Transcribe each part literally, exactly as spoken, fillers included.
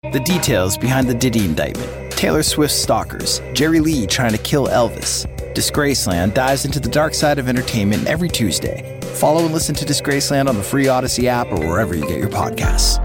The details behind the Diddy indictment, Taylor Swift's stalkers, Jerry Lee trying to kill Elvis. Disgraceland dives into the dark side of entertainment every Tuesday. Follow and listen to Disgraceland on the free Odyssey app or wherever you get your podcasts.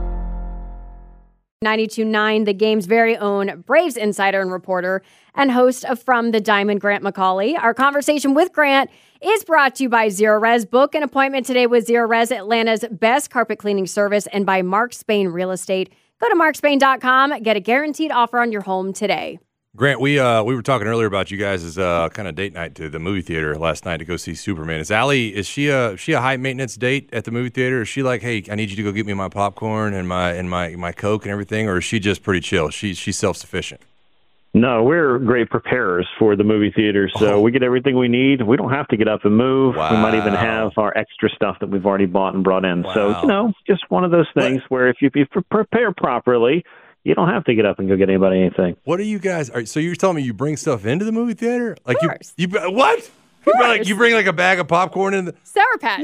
ninety-two point nine, the game's very own Braves insider and reporter and host of From the Diamond, Grant McCauley. Our conversation with Grant is brought to you by Zerorez. Book an appointment today with Zerorez, Atlanta's best carpet cleaning service, and by Mark Spain Real Estate. Go to mark spain dot com. Get a guaranteed offer on your home today. Grant, we uh we were talking earlier about you guys' uh kind of date night to the movie theater last night to go see Superman. Is Allie, is she a is she a high maintenance date at the movie theater? Is she like, hey, I need you to go get me my popcorn and my and my my Coke and everything, or is she just pretty chill? She she's self sufficient. No, we're great preparers for the movie theater, so oh. we get everything we need. We don't have to get up and move. Wow. We might even have our extra stuff that we've already bought and brought in. Wow. So, you know, just one of those things what? where if you, if you prepare properly, you don't have to get up and go get anybody anything. What are you guys? Are, so you're telling me you bring stuff into the movie theater? Like you, you what? You bring, like, you bring like a bag of popcorn in the Sour Patch.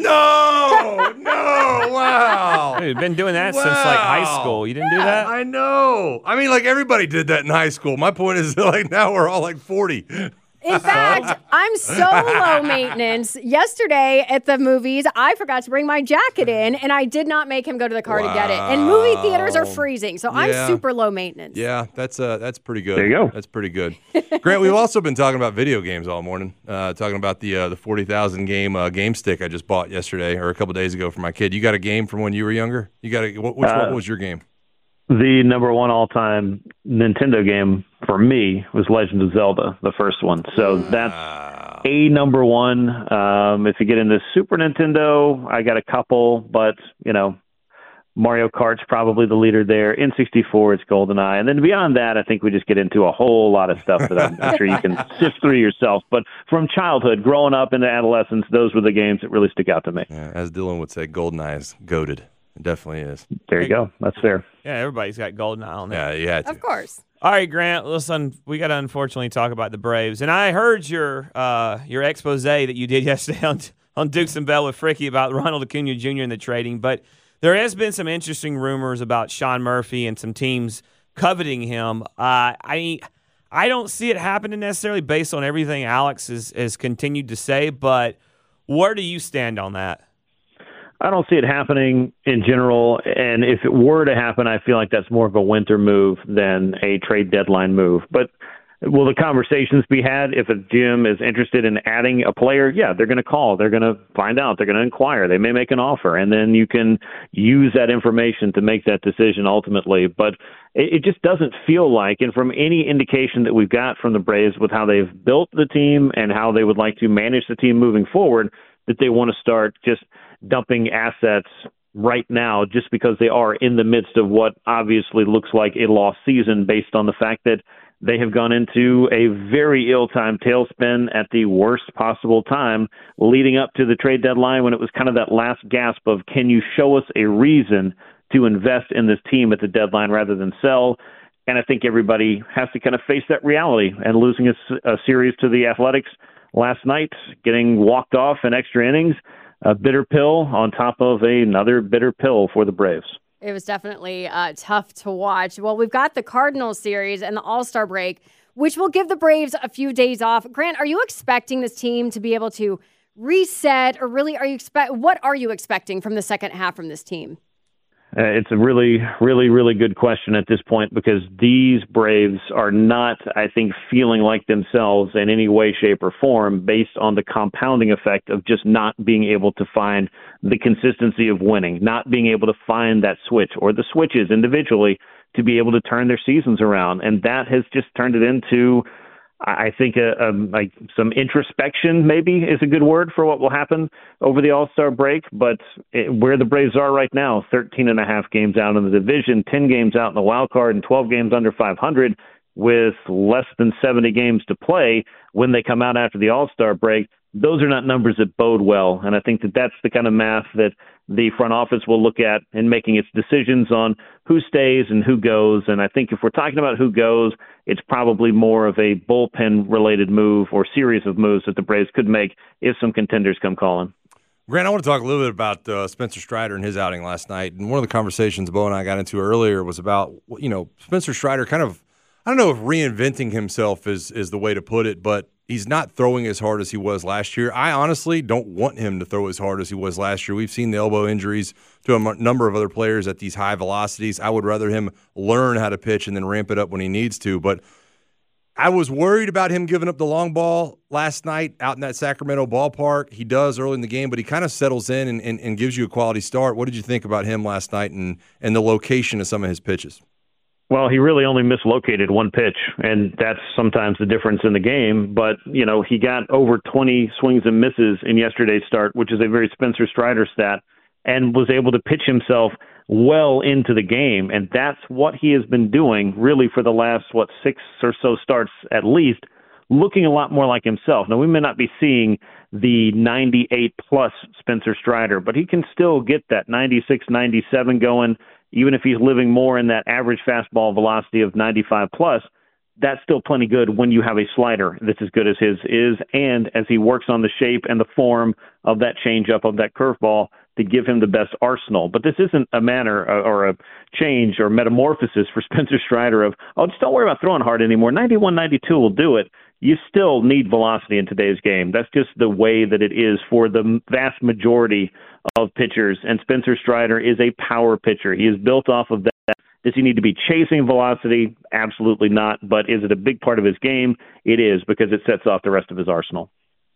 No, no, wow. Hey, you've been doing that wow. since like high school. You didn't yeah, do that? I know. I mean, like everybody did that in high school. My point is, like now we're all like forty. In fact, I'm so low maintenance. Yesterday at the movies, I forgot to bring my jacket in, and I did not make him go to the car wow. to get it. And movie theaters are freezing, so yeah. I'm super low maintenance. Yeah, that's uh, that's pretty good. There you go. That's pretty good. Grant, we've also been talking about video games all morning, uh, talking about the uh, the forty thousand game uh, game stick I just bought yesterday or a couple days ago for my kid. You got a game from when you were younger? You got a, what, which uh, what was your game? The number one all-time Nintendo game for me was Legend of Zelda, the first one. So that's wow. a number one. Um, if you get into Super Nintendo, I got a couple, but, you know, Mario Kart's probably the leader there. N sixty-four, it's GoldenEye. And then beyond that, I think we just get into a whole lot of stuff that I'm, I'm sure you can sift through yourself. But from childhood, growing up into adolescence, those were the games that really stick out to me. Yeah, as Dylan would say, GoldenEye is goated. It definitely is. There you go. That's fair. Yeah, everybody's got GoldenEye on there. Yeah, you had to. Of course. All right, Grant, listen, we got to unfortunately talk about the Braves. And I heard your uh, your expose that you did yesterday on, on Dukes and Bell with Fricky about Ronald Acuna Junior and the trading. But there has been some interesting rumors about Sean Murphy and some teams coveting him. Uh, I I don't see it happening necessarily based on everything Alex has, has continued to say, but where do you stand on that? I don't see it happening in general, and if it were to happen, I feel like that's more of a winter move than a trade deadline move. But will the conversations be had if a G M is interested in adding a player? Yeah, they're going to call. They're going to find out. They're going to inquire. They may make an offer, and then you can use that information to make that decision ultimately. But it, it just doesn't feel like, and from any indication that we've got from the Braves with how they've built the team and how they would like to manage the team moving forward, that they want to start just dumping assets right now just because they are in the midst of what obviously looks like a lost season based on the fact that they have gone into a very ill-timed tailspin at the worst possible time leading up to the trade deadline when it was kind of that last gasp of, can you show us a reason to invest in this team at the deadline rather than sell? And I think everybody has to kind of face that reality, and losing a, a series to the Athletics last night, getting walked off in extra innings, a bitter pill on top of another bitter pill for the Braves. It was definitely uh, tough to watch. Well, we've got the Cardinals series and the All-Star break, which will give the Braves a few days off. Grant, are you expecting this team to be able to reset, or really are you expect? What are you expecting from the second half from this team? Uh, it's a really, really, really good question at this point, because these Braves are not, I think, feeling like themselves in any way, shape, or form based on the compounding effect of just not being able to find the consistency of winning, not being able to find that switch or the switches individually to be able to turn their seasons around. And that has just turned it into, I think, a, a, like some introspection maybe is a good word for what will happen over the All-Star break. But it, where the Braves are right now, thirteen and a half games out in the division, ten games out in the wild card, and twelve games under five hundred with less than seventy games to play when they come out after the All-Star break, those are not numbers that bode well. And I think that that's the kind of math that the front office will look at in making its decisions on who stays and who goes. And I think if we're talking about who goes, it's probably more of a bullpen-related move or series of moves that the Braves could make if some contenders come calling. Grant, I want to talk a little bit about uh, Spencer Strider and his outing last night. And one of the conversations Bo and I got into earlier was about, you know, Spencer Strider kind of, I don't know if reinventing himself is, is the way to put it, but he's not throwing as hard as he was last year. I honestly don't want him to throw as hard as he was last year. We've seen the elbow injuries to a m- number of other players at these high velocities. I would rather him learn how to pitch and then ramp it up when he needs to. But I was worried about him giving up the long ball last night out in that Sacramento ballpark. He does early in the game, but he kind of settles in and, and, and gives you a quality start. What did you think about him last night and, and the location of some of his pitches? Well, he really only mislocated one pitch, and that's sometimes the difference in the game. But, you know, he got over twenty swings and misses in yesterday's start, which is a very Spencer Strider stat, and was able to pitch himself well into the game. And that's what he has been doing really for the last, what, six or so starts at least, looking a lot more like himself. Now, we may not be seeing the ninety-eight plus Spencer Strider, but he can still get that ninety-six, ninety-seven going, even if he's living more in that average fastball velocity of ninety-five plus. That's still plenty good when you have a slider that's as good as his is, and as he works on the shape and the form of that changeup, of that curveball, to give him the best arsenal. But this isn't a manner or a change or metamorphosis for Spencer Strider of, oh, just don't worry about throwing hard anymore. ninety-one, ninety-two will do it. You still need velocity in today's game. That's just the way that it is for the vast majority of pitchers. And Spencer Strider is a power pitcher. He is built off of that. Does he need to be chasing velocity? Absolutely not. But is it a big part of his game? It is, because it sets off the rest of his arsenal.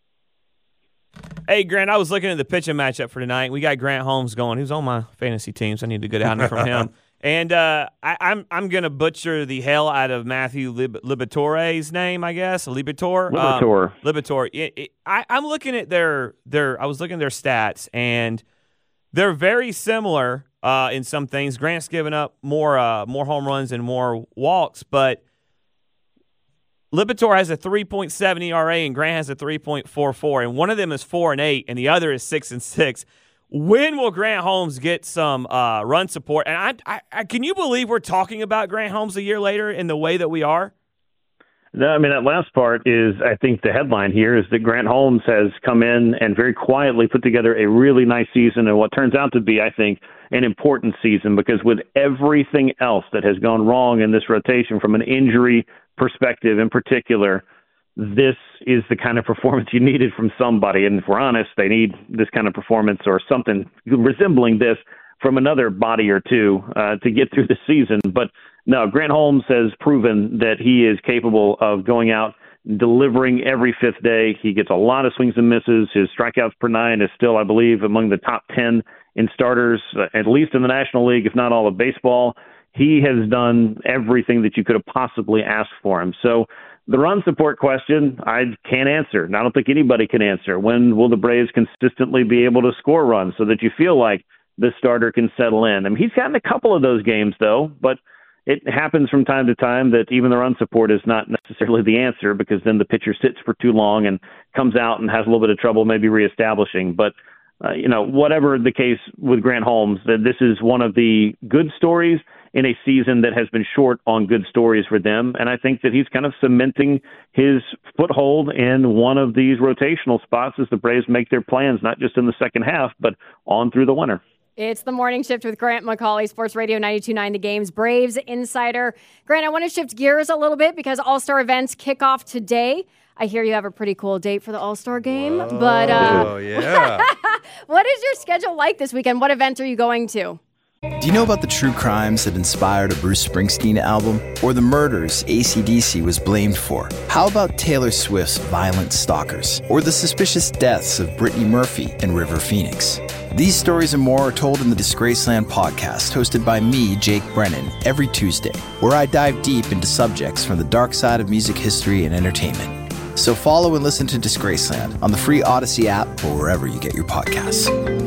Hey, Grant, I was looking at the pitching matchup for tonight. We got Grant Holmes going. Who's on my fantasy team, so I need a good outing from him. And uh, I, I'm I'm going to butcher the hell out of Matthew Lib- Libatore's name, I guess. Libator. Libator. Um, Libator. It, it, I, I'm looking at their their. I was looking at their stats, and they're very similar uh, in some things. Grant's given up more uh, more home runs and more walks, but Libator has a three point seven E R A and Grant has a three point four four, and one of them is four and eight, and the other is six and six. When will Grant Holmes get some uh, run support? And I, I, I, can you believe we're talking about Grant Holmes a year later in the way that we are? No, I mean, that last part is, I think the headline here is that Grant Holmes has come in and very quietly put together a really nice season, and what turns out to be, I think, an important season, because with everything else that has gone wrong in this rotation from an injury perspective in particular, this is the kind of performance you needed from somebody. And if we're honest, they need this kind of performance or something resembling this from another body or two uh, to get through the season. But no, Grant Holmes has proven that he is capable of going out, delivering every fifth day. He gets a lot of swings and misses. His strikeouts per nine is still, I believe, among the top ten in starters, uh, at least in the National League, if not all of baseball. He has done everything that you could have possibly asked for him. So the run support question, I can't answer. And I don't think anybody can answer. When will the Braves consistently be able to score runs so that you feel like the starter can settle in? I mean, he's gotten a couple of those games, though, but it happens from time to time that even the run support is not necessarily the answer, because then the pitcher sits for too long and comes out and has a little bit of trouble maybe reestablishing. But, uh, you know, whatever the case with Grant Holmes, that this is one of the good stories in a season that has been short on good stories for them. And I think that he's kind of cementing his foothold in one of these rotational spots as the Braves make their plans, not just in the second half, but on through the winter. It's the Morning Shift with Grant McAuley, Sports Radio ninety-two point nine The Game's Braves Insider. Grant, I want to shift gears a little bit because All-Star events kick off today. I hear you have a pretty cool date for the All-Star game. Whoa, but uh, yeah. What is your schedule like this weekend? What events are you going to? Do you know about the true crimes that inspired a Bruce Springsteen album? Or the murders A C D C was blamed for? How about Taylor Swift's Violent Stalkers? Or the suspicious deaths of Brittany Murphy and River Phoenix? These stories and more are told in the Disgraceland podcast, hosted by me, Jake Brennan, every Tuesday, where I dive deep into subjects from the dark side of music history and entertainment. So follow and listen to Disgraceland on the free Odyssey app or wherever you get your podcasts.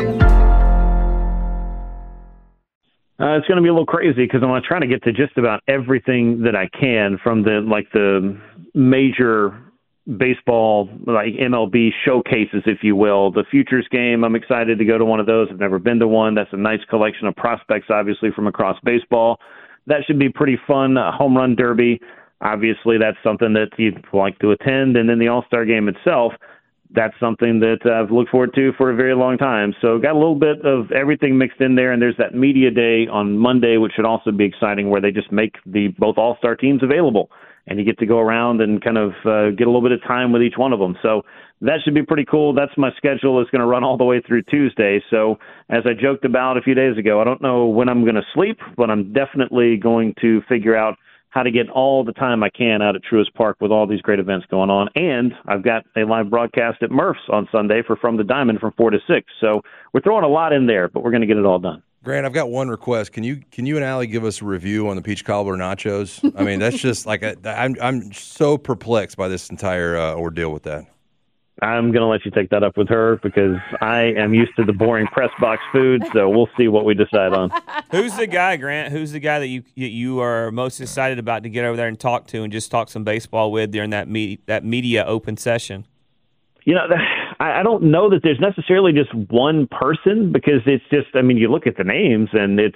Uh, it's going to be a little crazy because I'm going to try to get to just about everything that I can from the like the major baseball, like M L B showcases, if you will. The Futures game, I'm excited to go to one of those. I've never been to one. That's a nice collection of prospects, obviously, from across baseball. That should be pretty fun. A home run derby, obviously, that's something that you'd like to attend. And then the All-Star game itself. that's something that I've looked forward to for a very long time. So got a little bit of everything mixed in there, and there's that media day on Monday, which should also be exciting, where they just make the both all-star teams available, and you get to go around and kind of uh, get a little bit of time with each one of them. So that should be pretty cool. That's my schedule. It's going to run all the way through Tuesday. So as I joked about a few days ago, I don't know when I'm going to sleep, but I'm definitely going to figure out how to get all the time I can out at Truist Park with all these great events going on. And I've got a live broadcast at Murph's on Sunday for From the Diamond from four to six. So we're throwing a lot in there, but we're going to get it all done. Grant, I've got one request. Can you can you and Allie give us a review on the peach cobbler nachos? I mean, that's just like a, I'm I'm so perplexed by this entire uh, ordeal with that. I'm going to let you take that up with her because I am used to the boring press box food, so we'll see what we decide on. Who's the guy, Grant? Who's the guy that you you are most excited about to get over there and talk to and just talk some baseball with during that me- that media open session? You know, I don't know that there's necessarily just one person because it's just, I mean, you look at the names and it's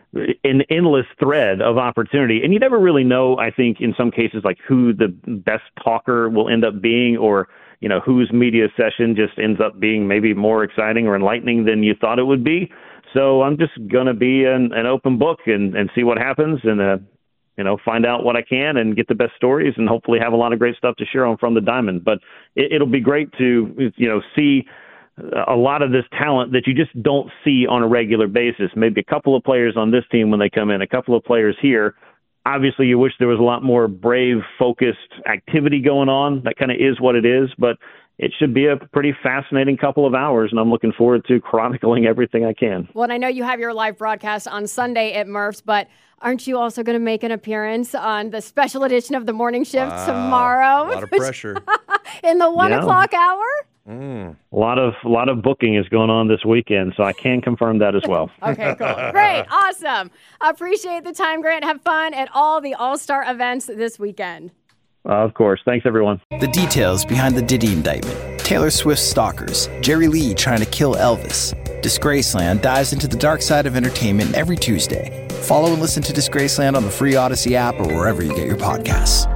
an endless thread of opportunity. And you never really know, I think, in some cases, like who the best talker will end up being or, you know, whose media session just ends up being maybe more exciting or enlightening than you thought it would be. So I'm just going to be an, an open book and, and see what happens and, uh, you know, find out what I can and get the best stories and hopefully have a lot of great stuff to share on From the Diamond. But it, it'll be great to, you know, see a lot of this talent that you just don't see on a regular basis. Maybe a couple of players on this team when they come in, a couple of players here. Obviously, you wish there was a lot more Brave-focused activity going on. That kind of is what it is, but it should be a pretty fascinating couple of hours, and I'm looking forward to chronicling everything I can. Well, and I know you have your live broadcast on Sunday at Murph's, but aren't you also going to make an appearance on the special edition of the Morning Shift wow. tomorrow? A lot of pressure. In the one yeah. o'clock hour? Mm. A lot of a lot of booking is going on this weekend, so I can confirm that as well. Okay, cool. Great. Awesome. Appreciate the time, Grant. Have fun at all the All-Star events this weekend. Uh, of course. Thanks, everyone. The details behind the Diddy indictment. Taylor Swift stalkers. Jerry Lee trying to kill Elvis. Disgraceland dives into the dark side of entertainment every Tuesday. Follow and listen to Disgraceland on the free Odyssey app or wherever you get your podcasts.